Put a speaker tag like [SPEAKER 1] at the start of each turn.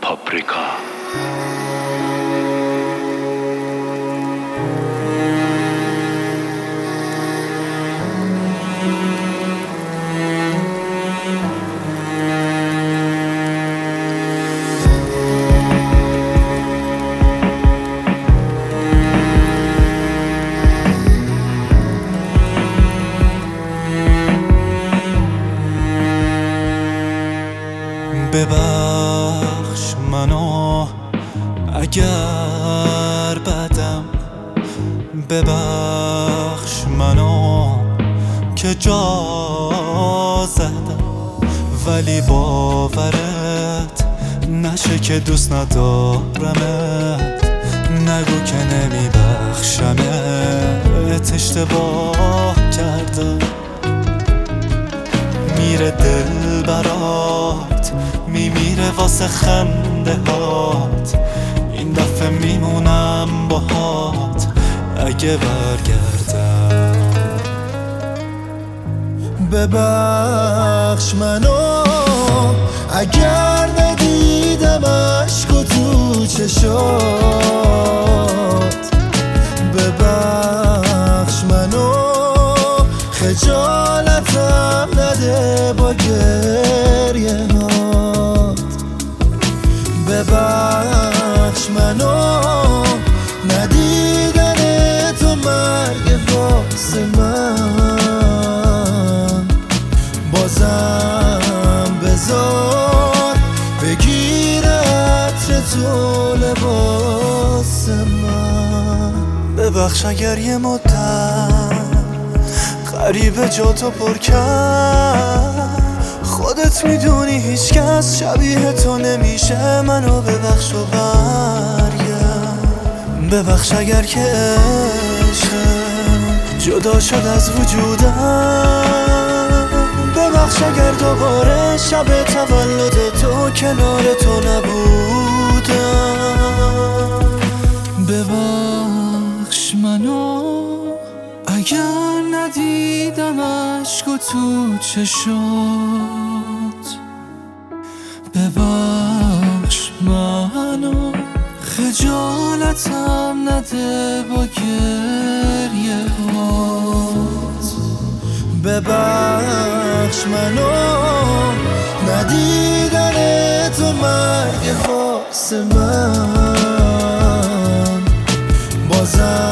[SPEAKER 1] پاپریکا.
[SPEAKER 2] ببخش منو اگر بدم، ببخش منو که جا زدم، ولی باورت نشه که دوست ندارمت. نگو که نمیبخشمت، اشتباه کردم. میره دل برات، میمیره واسه خنده هات. این دفعه میمونم باهات اگه برگردم.
[SPEAKER 3] ببخش منو اگر ندیدم عشق و تو چشات. ببخش منو خجالتم نده با گریه هات. ببخش منو ندیدن تو مرگ واسه من. بازم بذار بگیر عطر تو لباس من.
[SPEAKER 2] ببخش اگر یه مدت غریبه جاتو پر کرد. خودت میدونی هیچ کس شبیه تو نمیشه. منو ببخش و برگرد. ببخش اگر که عشقم جدا شد از وجودم. ببخش اگر دوباره شب تولد تو کنار تو نبودم. ببخش منو اگر ندیدم عشق و تو چشات. ببخش منو خجالتم نده با گریه هات.
[SPEAKER 3] ببخش منو ندیدن تو مرگ واسه من. بازم